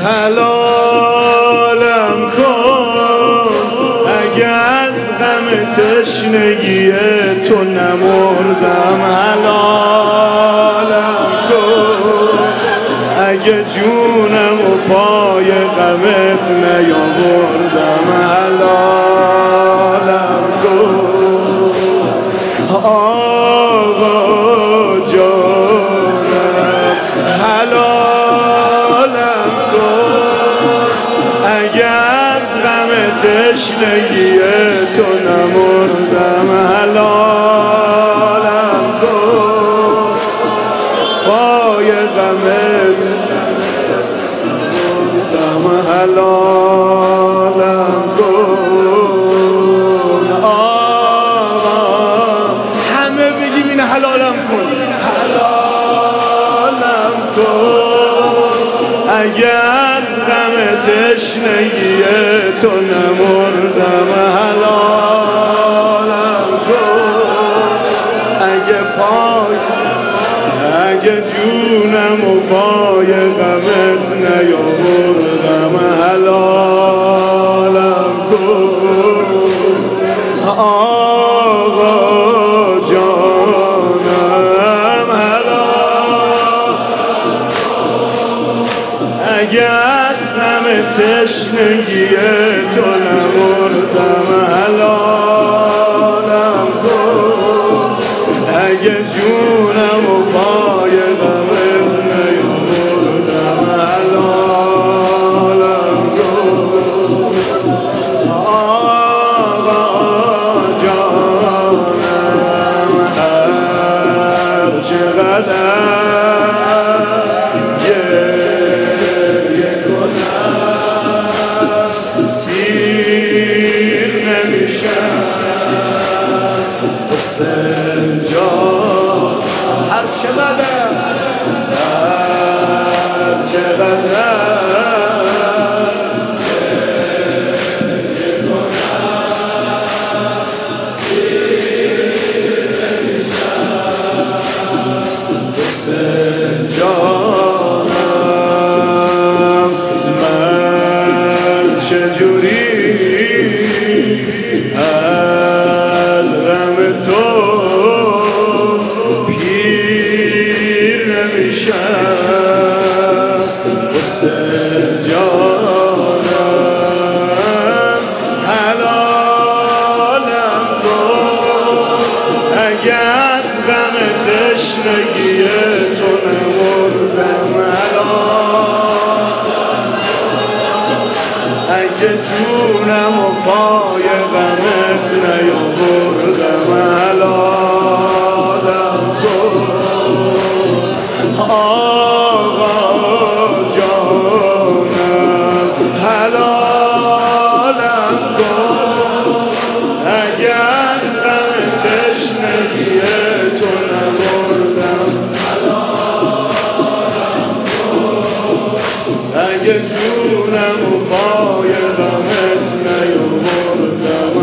حلالم کن اگه از غم تشنگی تو نمردم، حلالم کن اگه جونم و پای غمت نیاوردم، حلالم کن آقا جانم، حلالم کن اگه از غم تشنگی تو نمردم، حلالم کن پای غمت نمردم، حلالم کن آقا. همه بگیم این حلالم کن، حلالم کن اگه از غم تشنگی تو نمردم، حلالم کن اگه جونم و پای غمت نیاوردم، حلالم کن آقا جانم، حلال اگه از غم تشنگی تو نمردم، حلالم کن اگه جونم و پای غمت نیاوردم، حلالم کن آقا جانم. هر چقدر گریه کنم سیر نمیشم حسین جان، هر چقدر گریه کنم سیر نمیشم حسین جانم. من چجوری از غم تو پیر نمیشم حسین جانم، حلالم کن اگه از غم تشنگی تو نمردم، اگه جونم و پای غمت نیاوردم، حلالم کن آقا جانم، حلالم کن اگه از غم تشنگی تو نمردم، اگه جونم و پای غمت نیاوردم،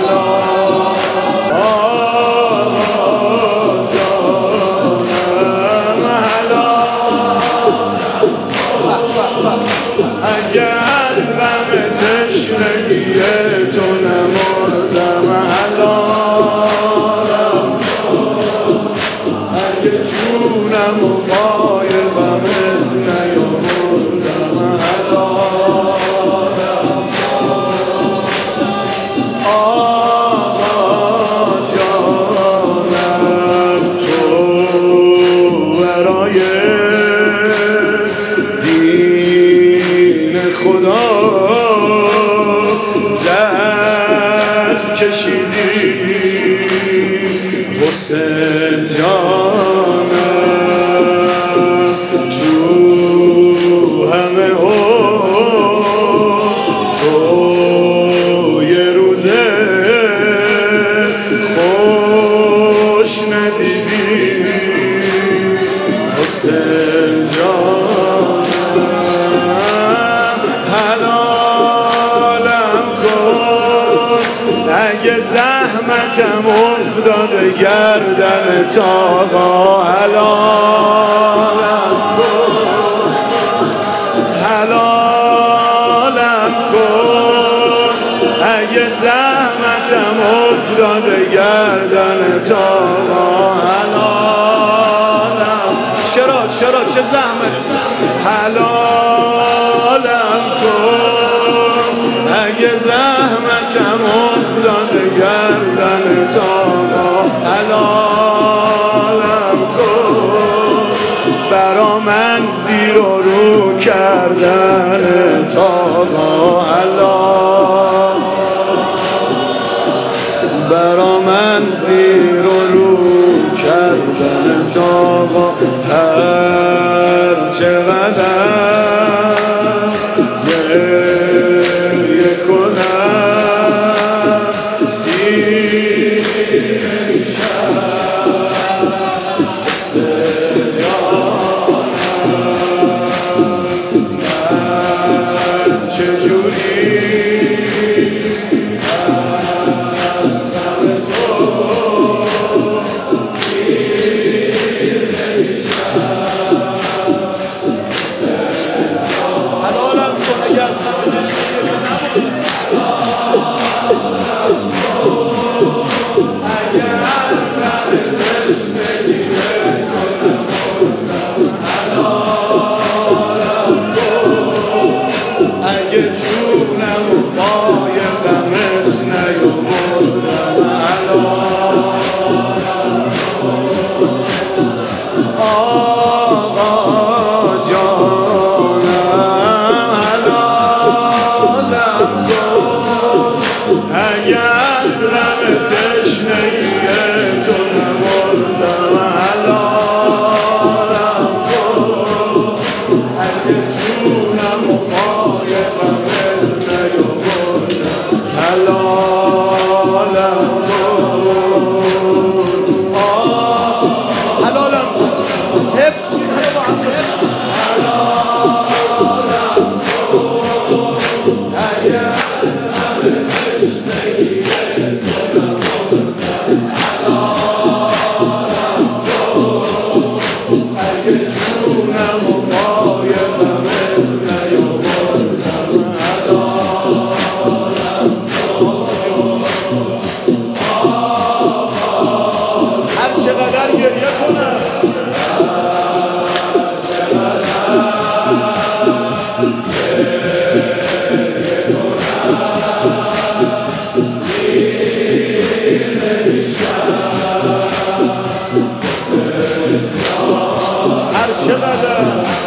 حلالم جانم، اگه از غم تشنگی تو نمردم، حلالم اگه جونم و پای غمت نیاوردم، حلالم آقا جانم. تو برای دین خدا زحمت کشیدی حسین جانم، تو همه تو یه روزه خوش ندیدی حسین جانم، حلالم کن اگه زحمتم افتاده گردن تاقا، حلالم کن حلال اگه زحمتم افتاده گردن تا حلالم چرا چه زحمتی حلالم کن اگه زحمتم افتاده گردن تا حلالم کن برا من زیر و رو کردن تا حلال برا من زیر و رو کردن تا هر چقدر گریه کنم سیر اگه جونم و پای غمت نیاوردم آقا جانم حلالم کن اگه از غم تشنگی تو نمردم حلالم کن اگه جونم و پای غمت نیاوردم حلالم کن حلالم حفظ اگه جونم و پای غمت نیاوردم حلالم هر چقدر گریه کنم هر چقدر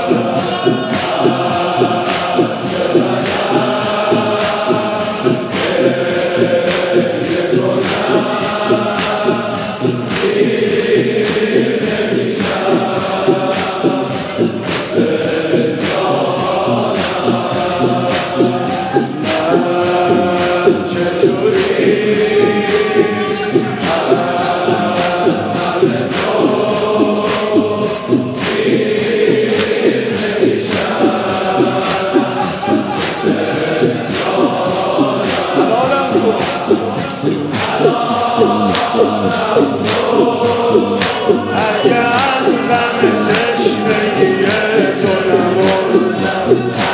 اگه از غم تشنگی تو نمردم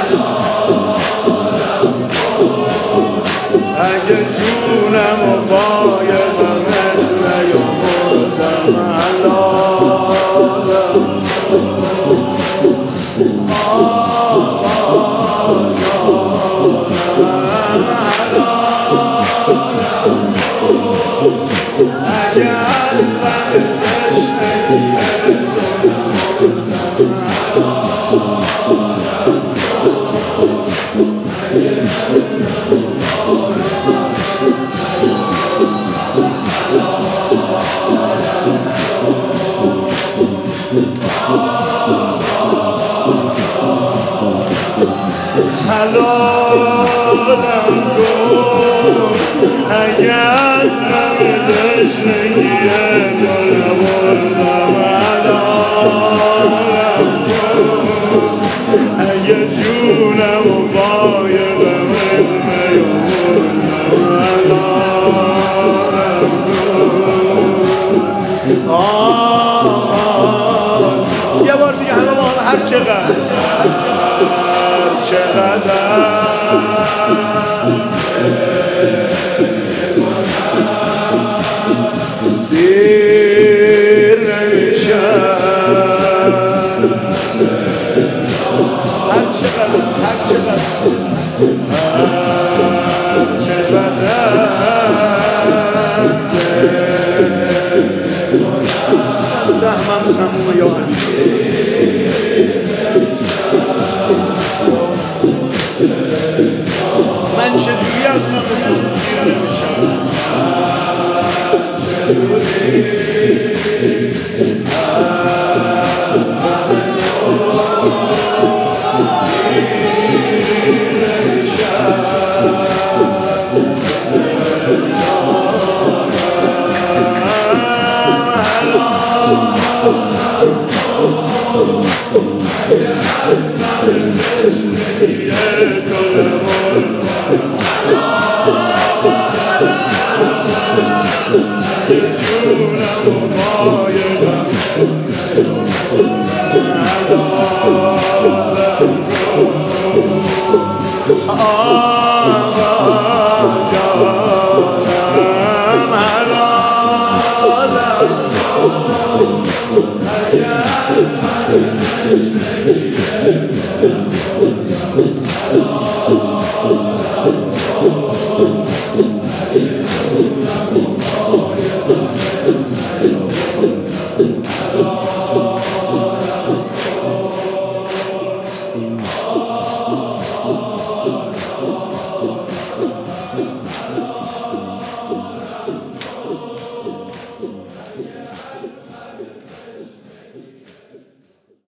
اگه جونم و پای غمت نیاوردم حلالم اگه از غم تشنگی تو حلالم کن اگه از غم تشنگی تو نمردم حلالم کن اگه جونم و پای غمت نیاوردم حلالم کن یه بار دیگه همه با هم هر چقدر چقدر سهمم تموم یا من چجوری از نام تو گیر نمیشم Yeah,